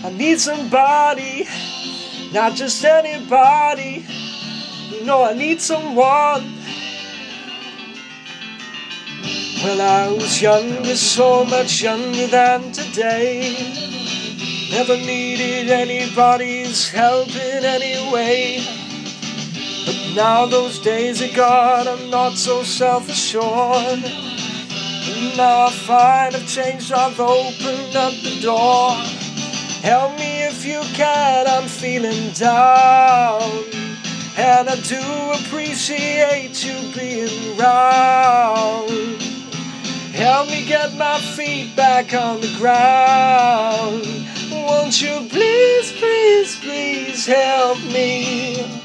I need somebody, not just anybody. You know I need someone. Well, I was younger, so much younger than today. Never needed anybody's help in any way. But now those days are gone, I'm not so self-assured. And now I find I've changed, I've opened up the door. Help me if you can, I'm feeling down. And I do appreciate you being round. Help me get my feet back on the ground. Won't you please, please, please help me?